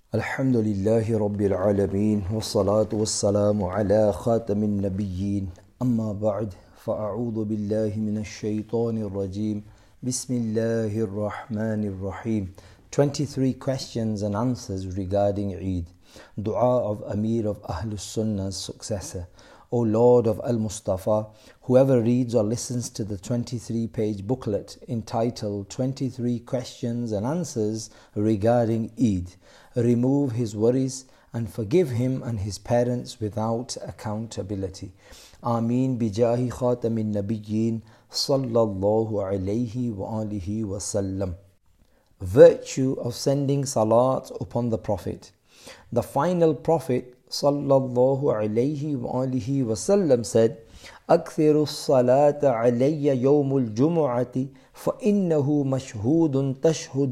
الحمد لله رب العالمين والصلاة والسلام على خاتم النبيين أما بعد فأعوذ بالله من الشيطان الرجيم بسم الله الرحمن الرحيم 23 questions and answers regarding Eid. Dua of Amir of Ahlus Sunnah's successor. O Lord of Al-Mustafa, whoever reads or listens to the 23-page booklet entitled 23 Questions and Answers regarding Eid, remove his worries and forgive him and his parents without accountability. Ameen bijahi khatamin nabiyyin sallallahu alayhi wa alihi wa sallam. Virtue of sending salat upon the Prophet. The final Prophet sallallahu alayhi wa alihi wa sallam said, أكثر الصلاة علي يوم الجمعة فإنه مشهود تشهد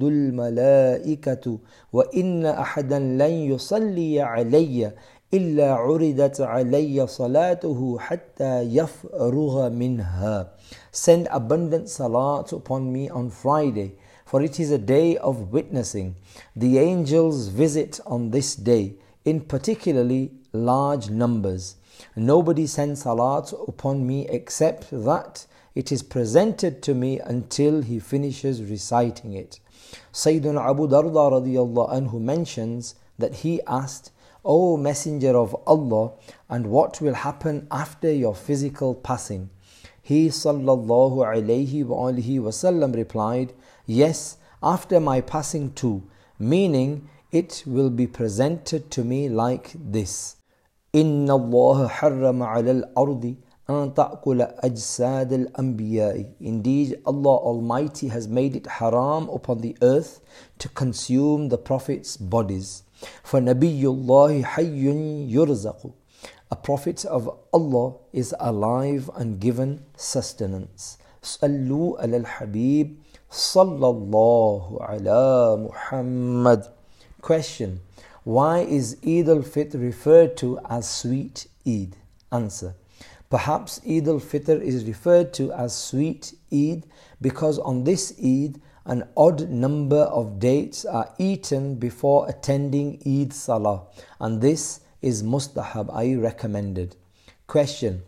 الملائكة وإن أحدا لن يصلي علي إلا عرضت علي صلاته حتى يفرغ منها. Send abundant salat upon me on Friday, for it is a day of witnessing. The angels visit on this day, in particularly large numbers. Nobody sends salat upon me except that it is presented to me until he finishes reciting it. Sayyiduna Abu Darda radiyallahu anhu mentions that he asked, O Messenger of Allah, and what will happen after your physical passing? He sallallahu alayhi wa alihi wasallam replied, yes, after my passing too, meaning it will be presented to me like this. إن الله حرم على الأرض أن تأكل أجساد الأنبياء. Indeed, Allah Almighty has made it haram upon the earth to consume the Prophet's bodies. فَنَبِيُّ اللَّهِ حَيٌّ يُرْزَقُ. A Prophet of Allah is alive and given sustenance. صَلُّوا عَلَى الْحَبِيبِ صَلَّى اللَّهُ عَلَى مُحَمَّدٍ. Question: why is Eid al-Fitr referred to as sweet Eid? Answer: perhaps Eid al-Fitr is referred to as sweet Eid because on this Eid an odd number of dates are eaten before attending Eid Salah, and this is mustahab, i.e. recommended. Question: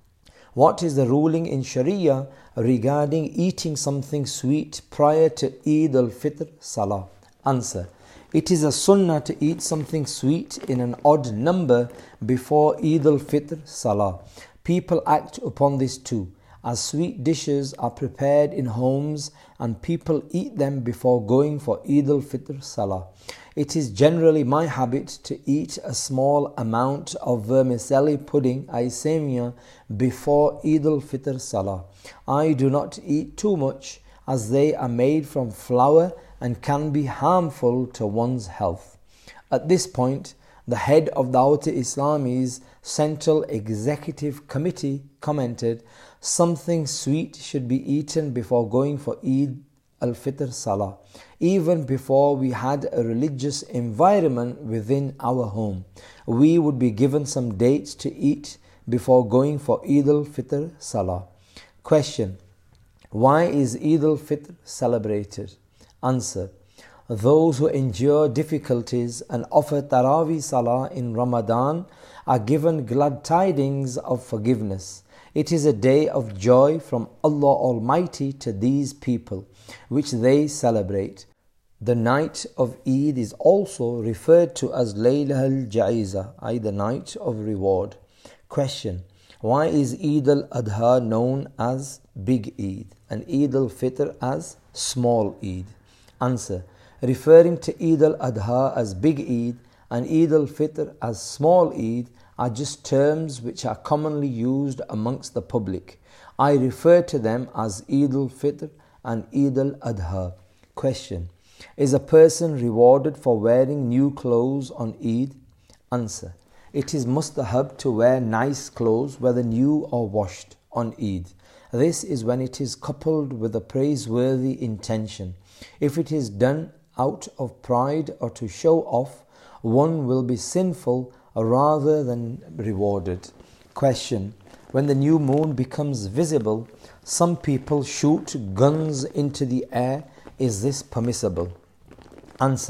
what is the ruling in Sharia regarding eating something sweet prior to Eid al-Fitr Salah? Answer: it is a sunnah to eat something sweet in an odd number before Eid al-Fitr Salah. People act upon this too, as sweet dishes are prepared in homes and people eat them before going for Eid al-Fitr Salah. It is generally my habit to eat a small amount of vermicelli pudding, semia, before Eid al-Fitr Salah. I do not eat too much as they are made from flour and can be harmful to one's health. At this point, the head of Dawat-e-Islami's Central Executive Committee commented, something sweet should be eaten before going for Eid al-Fitr Salah. Even before we had a religious environment within our home, we would be given some dates to eat before going for Eid al-Fitr Salah. Question: why is Eid al-Fitr celebrated? Answer: those who endure difficulties and offer Taraweeh Salah in Ramadan are given glad tidings of forgiveness. It is a day of joy from Allah Almighty to these people, which they celebrate. The night of Eid is also referred to as Layla al-Ja'iza, i.e. the night of reward. Question: why is Eid al-Adha known as Big Eid and Eid al-Fitr as Small Eid? Answer: referring to Eid al-Adha as Big Eid and Eid al-Fitr as Small Eid are just terms which are commonly used amongst the public. I refer to them as Eid al-Fitr and Eid al-Adha. Question: is a person rewarded for wearing new clothes on Eid? Answer: it is mustahab to wear nice clothes, whether new or washed, on Eid. This is when it is coupled with a praiseworthy intention. If it is done out of pride or to show off, one will be sinful rather than rewarded. Question: when the new moon becomes visible, some people shoot guns into the air. Is this permissible? Answer: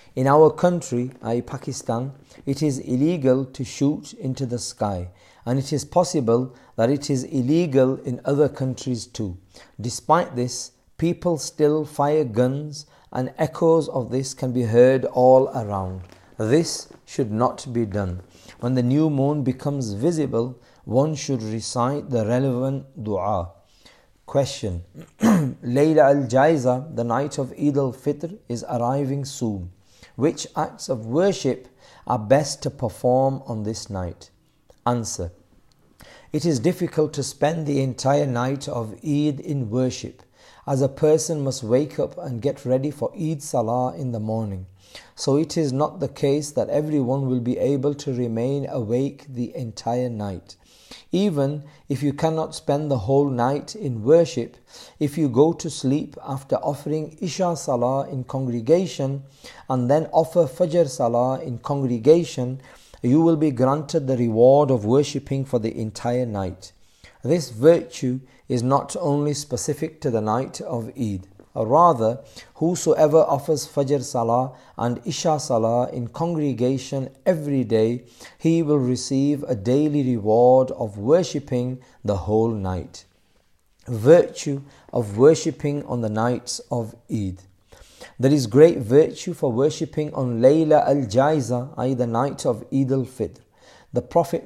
In our country, i.e. Pakistan, it is illegal to shoot into the sky, and it is possible that it is illegal in other countries too. Despite this, people still fire guns, and echoes of this can be heard all around. This should not be done. When the new moon becomes visible, one should recite the relevant dua. Question. Layla al-Jaiza, the night of Eid al-Fitr, is arriving soon. Which acts of worship are best to perform on this night? Answer. It is difficult to spend the entire night of Eid in worship, as a person must wake up and get ready for Eid Salah in the morning. So it is not the case that everyone will be able to remain awake the entire night. Even if you cannot spend the whole night in worship, if you go to sleep after offering Isha Salah in congregation and then offer Fajr Salah in congregation, you will be granted the reward of worshipping for the entire night. This virtue is not only specific to the night of Eid. Rather, whosoever offers Fajr Salah and Isha Salah in congregation every day, he will receive a daily reward of worshipping the whole night. Virtue of worshipping on the nights of Eid. There is great virtue for worshipping on Layla al-Jaiza, i.e. the night of Eid al-Fitr. The Prophet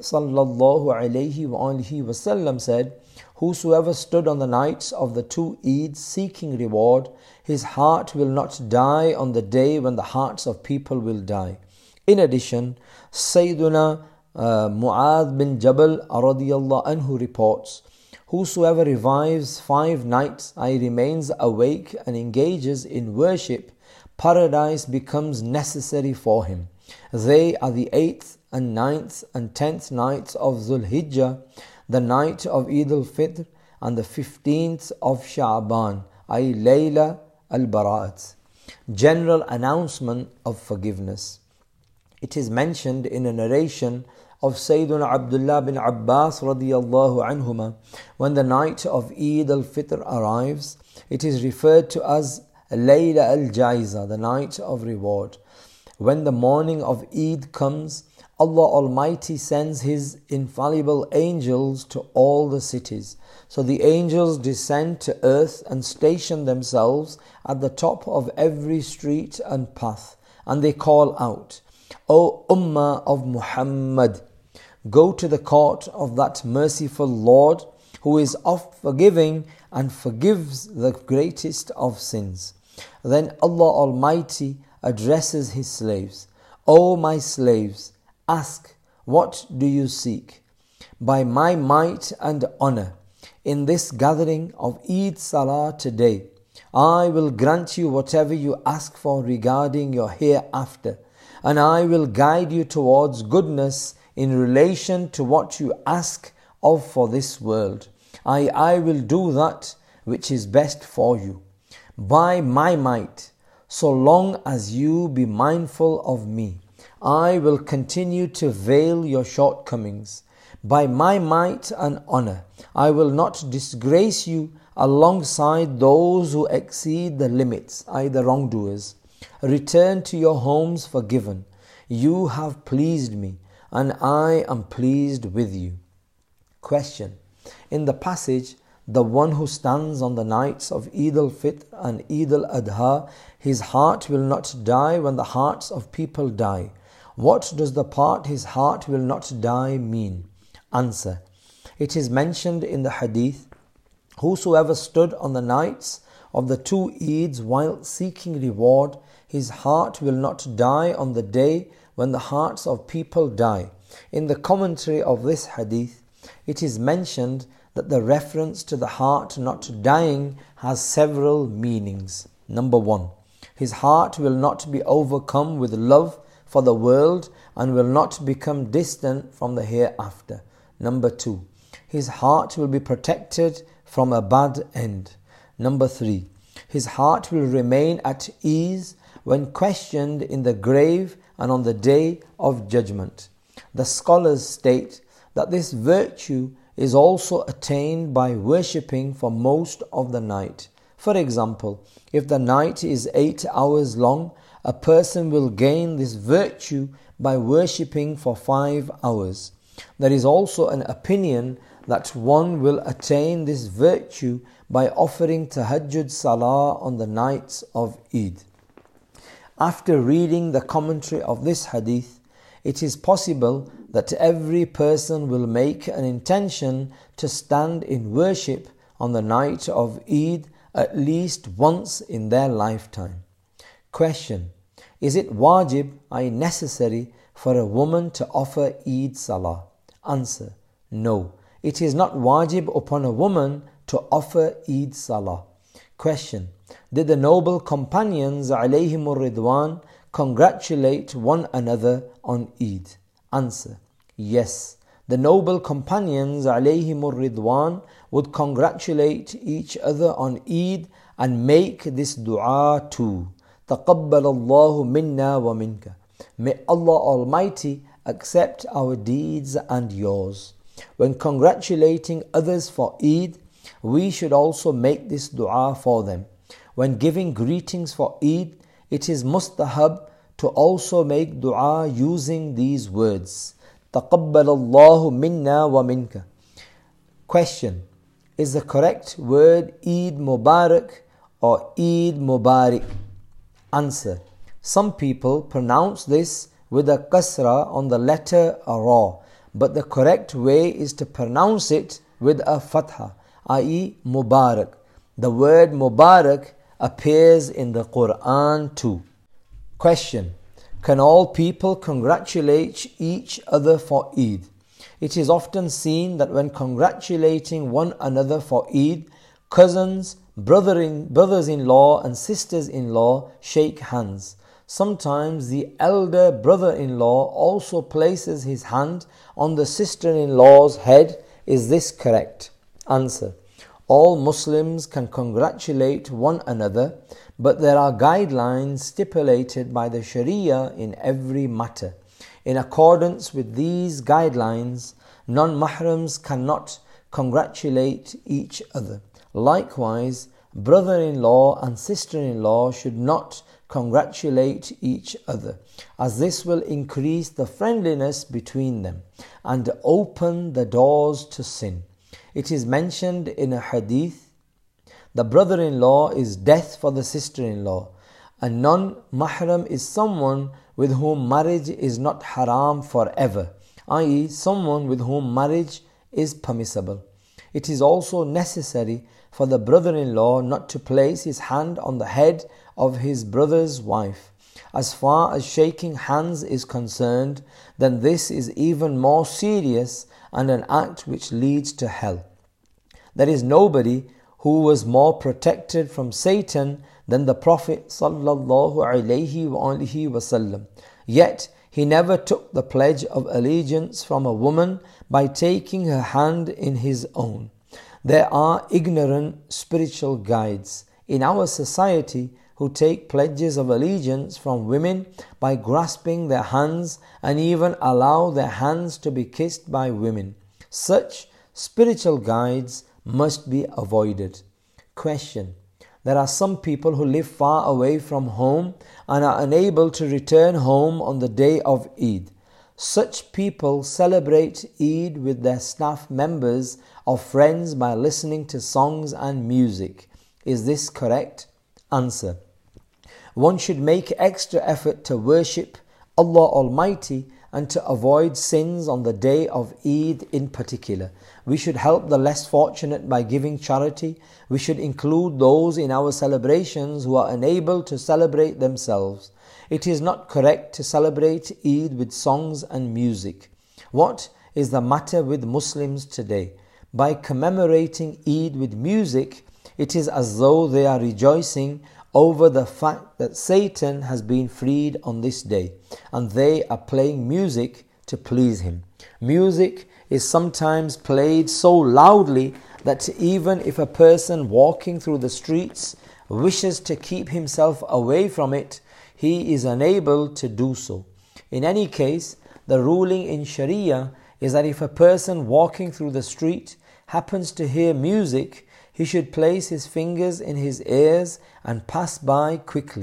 ﷺ said, "Whosoever stood on the nights of the two Eids seeking reward, his heart will not die on the day when the hearts of people will die." In addition, Sayyiduna Mu'adh bin Jabal radiyallahu anhu reports, "Whosoever revives 5 nights, i.e. remains awake and engages in worship, paradise becomes necessary for him. They are the 8th and 9th and 10th nights of Dhul Hijjah, the night of Eid al-Fitr, and the 15th of Sha'ban, i.e. Layla al-Bara'at." General announcement of forgiveness. It is mentioned in a narration of Sayyiduna Abdullah bin Abbas radiyallahu anhuma, when the night of Eid al-Fitr arrives, it is referred to as Layla al-Jaiza, the night of reward. When the morning of Eid comes, Allah Almighty sends His infallible angels to all the cities. So the angels descend to earth and station themselves at the top of every street and path. And they call out, "O Ummah of Muhammad, go to the court of that merciful Lord who is oft forgiving and forgives the greatest of sins." Then Allah Almighty addresses His slaves, "O my slaves, ask, what do you seek? By my might and honor, in this gathering of Eid Salah today, I will grant you whatever you ask for regarding your hereafter, and I will guide you towards goodness in relation to what you ask of for this world. I will do that which is best for you. By my might, so long as you be mindful of me, I will continue to veil your shortcomings. By my might and honor, I will not disgrace you alongside those who exceed the limits, i.e. the wrongdoers. Return to your homes forgiven. You have pleased me, and I am pleased with you." Question. In the passage, the one who stands on the nights of Eid al-Fitr and Eid al-Adha, his heart will not die when the hearts of people die. What does the part "his heart will not die" mean? Answer. It is mentioned in the hadith, "Whosoever stood on the nights of the two Eids while seeking reward, his heart will not die on the day when the hearts of people die." In the commentary of this hadith, it is mentioned that the reference to the heart not dying has several meanings. Number 1, his heart will not be overcome with love for the world and will not become distant from the hereafter. Number 2, his heart will be protected from a bad end. Number 3, his heart will remain at ease when questioned in the grave and on the day of judgment. The scholars state that this virtue is also attained by worshipping for most of the night. For example, if the night is 8 hours long, a person will gain this virtue by worshipping for 5 hours. There is also an opinion that one will attain this virtue by offering tahajjud salah on the nights of Eid. After reading the commentary of this hadith, it is possible that every person will make an intention to stand in worship on the night of Eid at least once in their lifetime. Question: is it wajib, i.e. necessary, for a woman to offer Eid Salah? Answer: no, it is not wajib upon a woman to offer Eid Salah. Question: did the noble companions alayhimur ridwan congratulate one another on Eid? Answer: yes, the noble companions alayhimur ridwan would congratulate each other on Eid and make this dua too. تقبل الله منا ومنك. May Allah Almighty accept our deeds and yours. When congratulating others for Eid, we should also make this dua for them. When giving greetings for Eid, it is mustahab to also make dua using these words. تقبل الله منا ومنك. Question: is the correct word Eid Mubarak or Eid Mubarak? Answer: some people pronounce this with a kasra on the letter ra, but the correct way is to pronounce it with a fatha, i.e. Mubarak. The word Mubarak appears in the Quran too. Question: can all people congratulate each other for Eid? It is often seen that when congratulating one another for Eid, cousins, brothers-in-law and sisters-in-law shake hands. Sometimes the elder brother-in-law also places his hand on the sister-in-law's head. Is this correct? Answer: all Muslims can congratulate one another, but there are guidelines stipulated by the Sharia in every matter. In accordance with these guidelines, non-mahrams cannot congratulate each other. Likewise, brother-in-law and sister-in-law should not congratulate each other, as this will increase the friendliness between them and open the doors to sin. It is mentioned in a hadith, the brother-in-law is death for the sister-in-law. A non-mahram is someone with whom marriage is not haram forever, i.e. someone with whom marriage is permissible. It is also necessary for the brother-in-law not to place his hand on the head of his brother's wife. As far as shaking hands is concerned, then this is even more serious and an act which leads to hell. There is nobody who was more protected from Satan than the Prophet ﷺ. Yet he never took the pledge of allegiance from a woman by taking her hand in his own. There are ignorant spiritual guides in our society who take pledges of allegiance from women by grasping their hands and even allow their hands to be kissed by women. Such spiritual guides must be avoided. Question: there are some people who live far away from home and are unable to return home on the day of Eid. Such people celebrate Eid with their staff members or friends by listening to songs and music. Is this correct? Answer: one should make extra effort to worship Allah Almighty and to avoid sins on the day of Eid in particular. We should help the less fortunate by giving charity. We should include those in our celebrations who are unable to celebrate themselves. It is not correct to celebrate Eid with songs and music. What is the matter with Muslims today? By commemorating Eid with music, it is as though they are rejoicing over the fact that Satan has been freed on this day, and they are playing music to please him. Music is sometimes played so loudly that even if a person walking through the streets wishes to keep himself away from it, he is unable to do so. In any case, the ruling in Sharia is that if a person walking through the street happens to hear music, he should place his fingers in his ears and pass by quickly.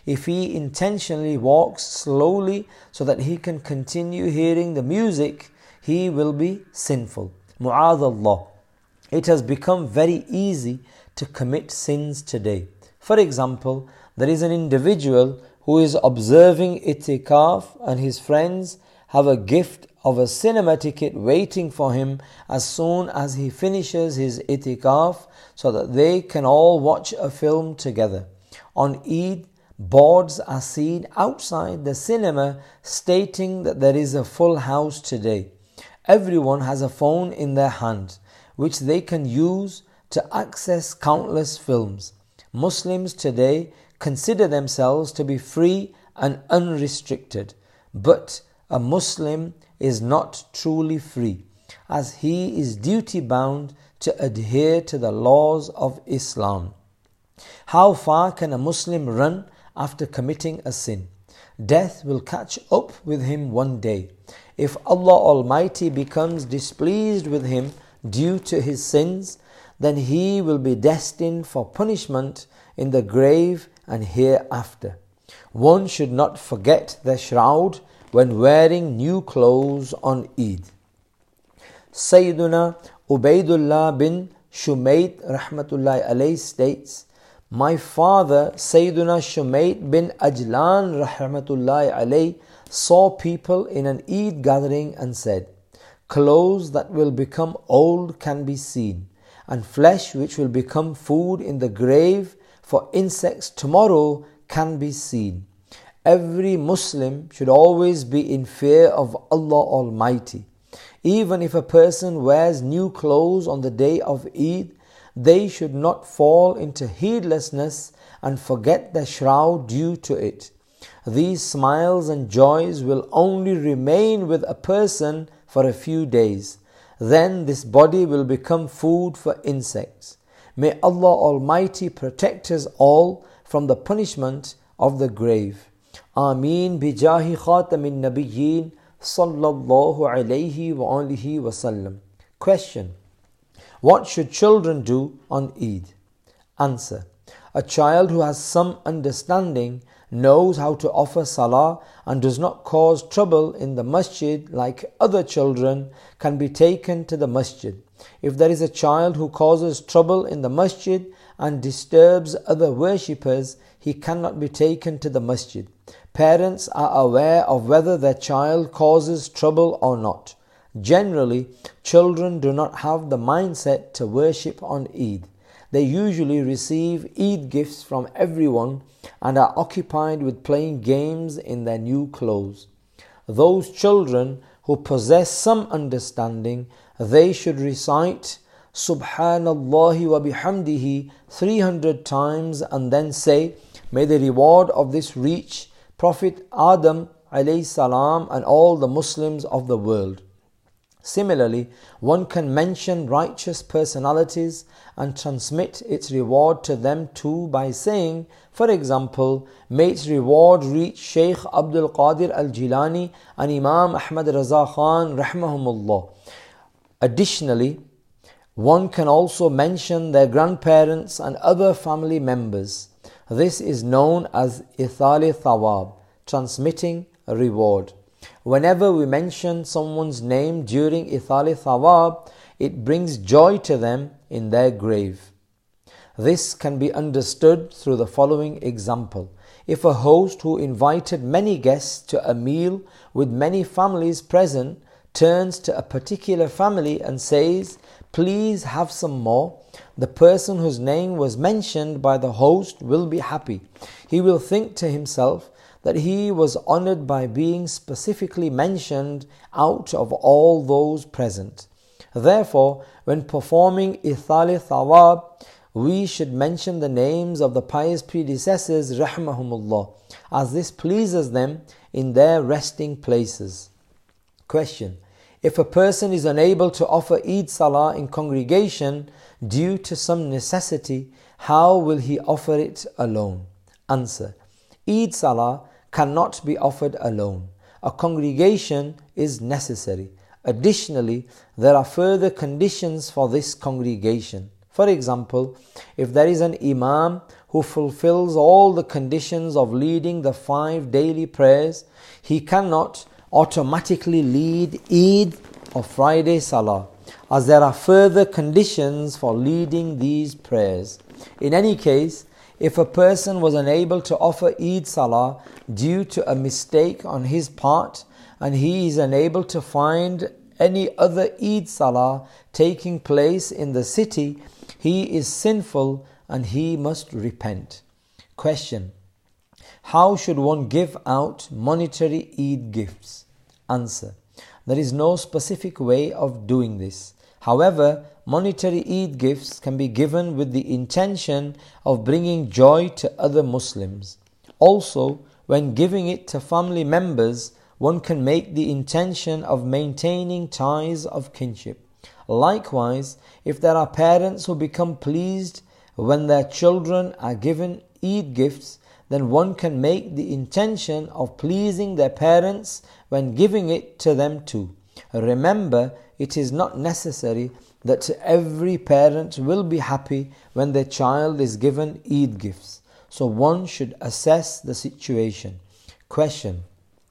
If he intentionally walks slowly so that he can continue hearing the music, he will be sinful. Mu'adallah. It has become very easy to commit sins today. For example, there is an individual who is observing itikaf and his friends have a gift of a cinema ticket waiting for him as soon as he finishes his itikaf so that they can all watch a film together. On Eid, boards are seen outside the cinema stating that there is a full house today. Everyone has a phone in their hand which they can use to access countless films. Muslims today consider themselves to be free and unrestricted, but a Muslim is not truly free, as he is duty bound to adhere to the laws of Islam. How far can a Muslim run after committing a sin? Death will catch up with him one day. If Allah Almighty becomes displeased with him due to his sins, then he will be destined for punishment in the grave and hereafter. One should not forget their shroud when wearing new clothes on Eid. Sayyiduna Ubaidullah bin Shumayt rahmatullahi alayhi states, my father Sayyiduna Shumayt bin Ajlan rahmatullahi alayhi saw people in an Eid gathering and said, clothes that will become old can be seen, and flesh which will become food in the grave for insects tomorrow can be seen. Every Muslim should always be in fear of Allah Almighty. Even if a person wears new clothes on the day of Eid, they should not fall into heedlessness and forget their shroud due to it. These smiles and joys will only remain with a person for a few days. Then this body will become food for insects. May Allah Almighty protect us all from the punishment of the grave. Ameen bijahi khatamin nabiyyin sallallahu alayhi wa alihi wa sallam. Question: what should children do on Eid? Answer: a child who has some understanding, knows how to offer salah and does not cause trouble in the masjid like other children can be taken to the masjid. If there is a child who causes trouble in the masjid and disturbs other worshippers, he cannot be taken to the masjid. Parents are aware of whether their child causes trouble or not. Generally, children do not have the mindset to worship on Eid. They usually receive Eid gifts from everyone and are occupied with playing games in their new clothes. Those children who possess some understanding, they should recite Subhanallah wa bihamdihi 300 times and then say, may the reward of this reach Prophet Adam alayhi salam and all the Muslims of the world. Similarly, one can mention righteous personalities and transmit its reward to them too by saying, for example, may its reward reach Shaykh Abdul Qadir al-Jilani and Imam Ahmad Raza Khan rahmahumullah. Additionally, one can also mention their grandparents and other family members. This is known as Ithali Thawab, transmitting a reward. Whenever we mention someone's name during Ithali Thawab, it brings joy to them in their grave. This can be understood through the following example. If a host who invited many guests to a meal with many families present turns to a particular family and says, please have some more, the person whose name was mentioned by the host will be happy. He will think to himself that he was honored by being specifically mentioned out of all those present. Therefore, when performing Ithali Thawab, we should mention the names of the pious predecessors rahmahumullah, as this pleases them in their resting places. Question: if a person is unable to offer Eid Salah in congregation due to some necessity, how will he offer it alone? Answer: Eid Salah cannot be offered alone. A congregation is necessary. Additionally, there are further conditions for this congregation. For example, if there is an imam who fulfills all the conditions of leading the 5 daily prayers, he cannot automatically lead Eid or Friday Salah, as there are further conditions for leading these prayers. In any case, if a person was unable to offer Eid Salah due to a mistake on his part, and he is unable to find any other Eid Salah taking place in the city, he is sinful and he must repent. Question: how should one give out monetary Eid gifts? Answer: there is no specific way of doing this. However, monetary Eid gifts can be given with the intention of bringing joy to other Muslims. Also, when giving it to family members, one can make the intention of maintaining ties of kinship. Likewise, if there are parents who become pleased when their children are given Eid gifts, then one can make the intention of pleasing their parents when giving it to them too. Remember, it is not necessary that every parent will be happy when their child is given Eid gifts. So one should assess the situation. Question: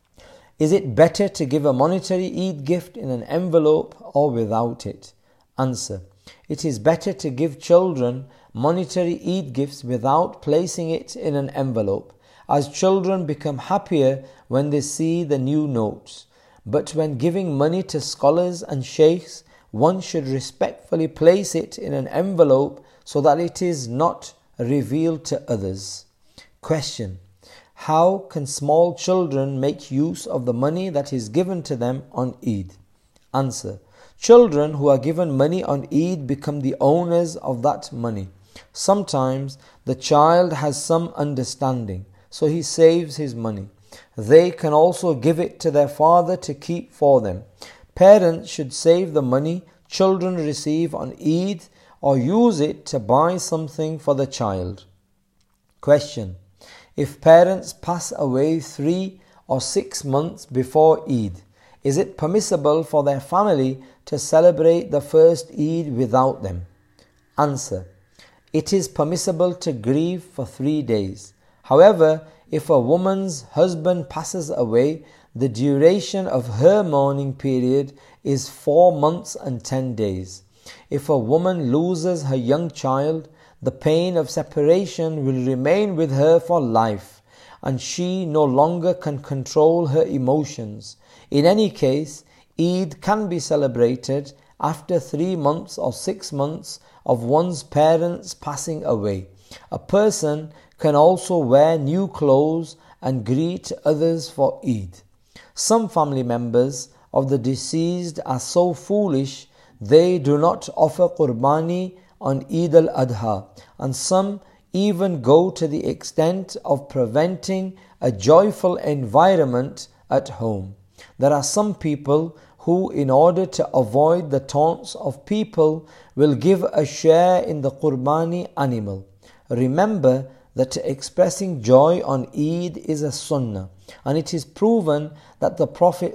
is it better to give a monetary Eid gift in an envelope or without it? Answer: it is better to give children monetary Eid gifts without placing it in an envelope, as children become happier when they see the new notes. But when giving money to scholars and sheikhs, one should respectfully place it in an envelope so that it is not revealed to others. Question: how can small children make use of the money that is given to them on Eid? Answer: children who are given money on Eid become the owners of that money. Sometimes the child has some understanding, so he saves his money. They can also give it to their father to keep for them. Parents should save the money children receive on Eid or use it to buy something for the child. Question: if parents pass away 3 or 6 months before Eid, is it permissible for their family to celebrate the first Eid without them? Answer: it is permissible to grieve for 3 days. However, if a woman's husband passes away, the duration of her mourning period is 4 months and 10 days. If a woman loses her young child, the pain of separation will remain with her for life, and she no longer can control her emotions. In any case, Eid can be celebrated after 3 months or 6 months of one's parents passing away. A person can also wear new clothes and greet others for Eid. Some family members of the deceased are so foolish they do not offer qurbani on Eid al-Adha, and some even go to the extent of preventing a joyful environment at home. There are some people who, in order to avoid the taunts of people, will give a share in the qurbani animal. Remember that expressing joy on Eid is a sunnah, and it is proven that the Prophet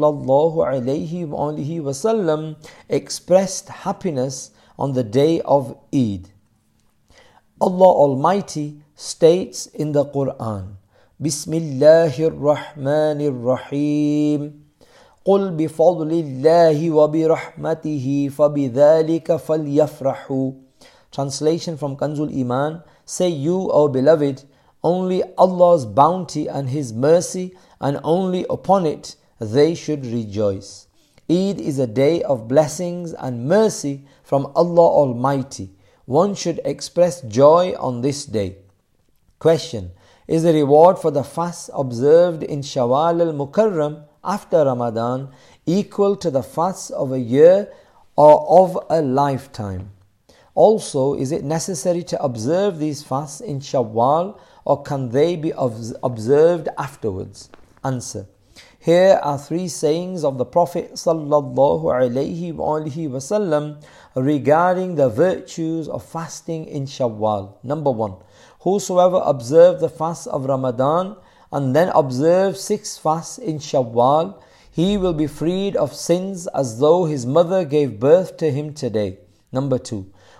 ﷺ expressed happiness on the day of Eid. Allah Almighty states in the Quran, Bismillahir Rahmanir Rahim, قُلْ بِفَضْلِ اللَّهِ وَبِرَحْمَتِهِ فَبِذَلِكَ فَلْيَفْرَحُوا. Translation from Kanzul Iman: say you, O beloved, only Allah's bounty and His mercy, and only upon it they should rejoice. Eid is a day of blessings and mercy from Allah Almighty. One should express joy on this day. Question: is the reward for the fast observed in Shawwal al-Mukarram after Ramadan equal to the fasts of a year or of a lifetime? Also, is it necessary to observe these fasts in Shawwal, or can they be observed afterwards? Answer: here are 3 sayings of the Prophet ﷺ regarding the virtues of fasting in Shawwal. Number 1. Whosoever observes the fast of Ramadan and then observes 6 fasts in Shawwal, he will be freed of sins as though his mother gave birth to him today. Number 2.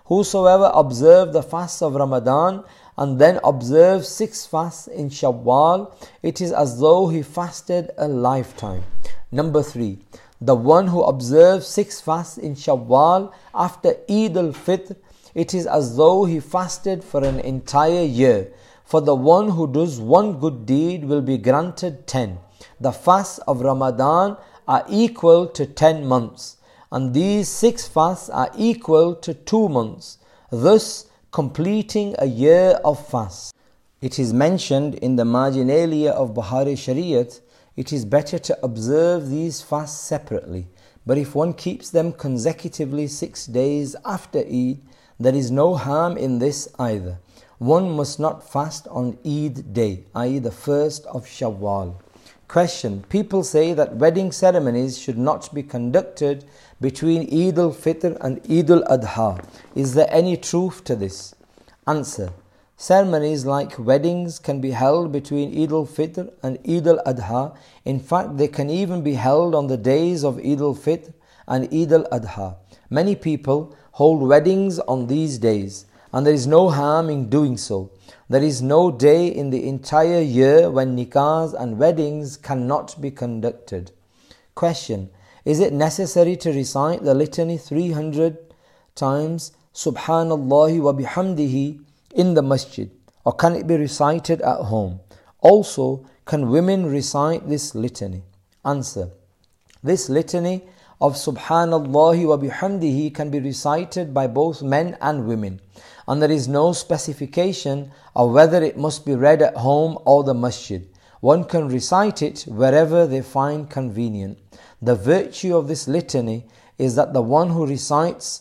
Whosoever observe the fasts of Ramadan and then observes 6 fasts in Shawwal, it is as though he fasted a lifetime. Number 3, the one who observes 6 fasts in Shawwal after Eid al-Fitr, it is as though he fasted for an entire year. For the one who does one good deed will be granted 10. The fasts of Ramadan are equal to 10 months, and these 6 fasts are equal to 2 months, thus completing a year of fasts. It is mentioned in the Marginalia of Bukhari Shariat, it is better to observe these fasts separately, but if one keeps them consecutively 6 days after Eid, there is no harm in this either. One must not fast on Eid day, i.e. the 1st of Shawwal. Question: people say that wedding ceremonies should not be conducted between Eid al-Fitr and Eid al-Adha. Is there any truth to this? Answer: ceremonies like weddings can be held between Eid al-Fitr and Eid al-Adha. In fact, they can even be held on the days of Eid al-Fitr and Eid al-Adha. Many people hold weddings on these days, and there is no harm in doing so. There is no day in the entire year when nikahs and weddings cannot be conducted. Question: is it necessary to recite the litany 300 times, Subhanallah wa bihamdihi, in the masjid, or can it be recited at home? Also, can women recite this litany? Answer: this litany of Subhanallah wa bihamdihi can be recited by both men and women, and there is no specification of whether it must be read at home or the masjid. One can recite it wherever they find convenient. The virtue of this litany is that the one who recites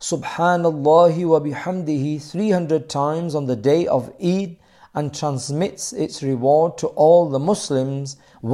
Subhanallah wa bihamdihi 300 times on the day of Eid and transmits its reward to all the Muslims,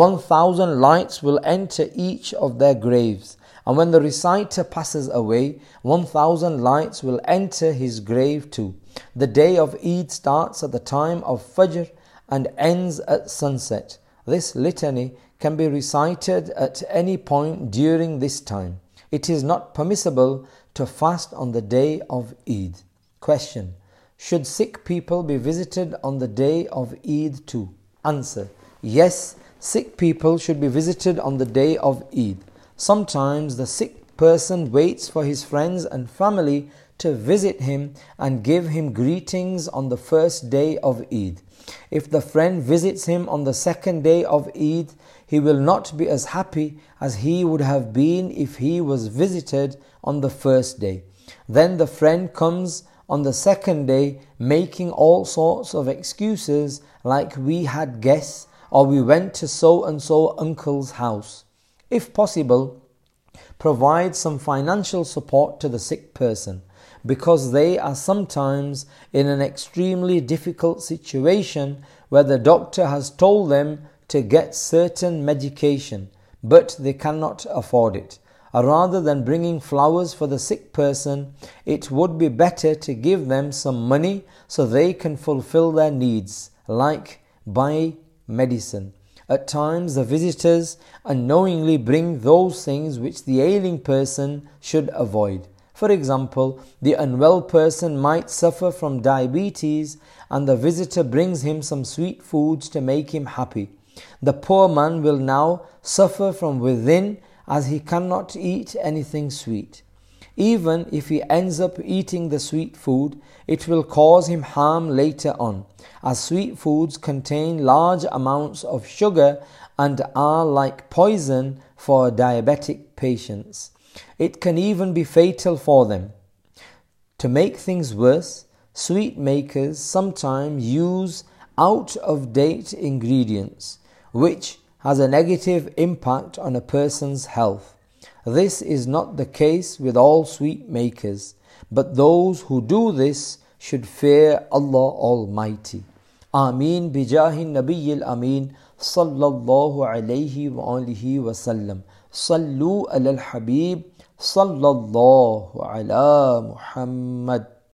1,000 lights will enter each of their graves. And when the reciter passes away, 1,000 lights will enter his grave too. The day of Eid starts at the time of Fajr and ends at sunset. This litany can be recited at any point during this time. It is not permissible to fast on the day of Eid. Question: should sick people be visited on the day of Eid too? Answer: yes, sick people should be visited on the day of Eid. Sometimes the sick person waits for his friends and family to visit him and give him greetings on the first day of Eid. If the friend visits him on the second day of Eid, he will not be as happy as he would have been if he was visited on the first day. Then the friend comes on the second day making all sorts of excuses like we had guests or we went to so and so uncle's house. If possible, provide some financial support to the sick person, because they are sometimes in an extremely difficult situation where the doctor has told them to get certain medication, but they cannot afford it. Rather than bringing flowers for the sick person, it would be better to give them some money so they can fulfill their needs, like buy medicine. At times the visitors unknowingly bring those things which the ailing person should avoid. For example, the unwell person might suffer from diabetes and the visitor brings him some sweet foods to make him happy. The poor man will now suffer from within as he cannot eat anything sweet. Even if he ends up eating the sweet food, it will cause him harm later on, as sweet foods contain large amounts of sugar and are like poison for diabetic patients. It can even be fatal for them. To make things worse, sweet makers sometimes use out-of-date ingredients, which has a negative impact on a person's health. This is not the case with all sweet makers, but those who do this should fear Allah Almighty. Ameen bijahi Nabiyil Ameen sallallahu alayhi wa alihi wa sallam. Sallu ala al-Habib sallallahu ala Muhammad.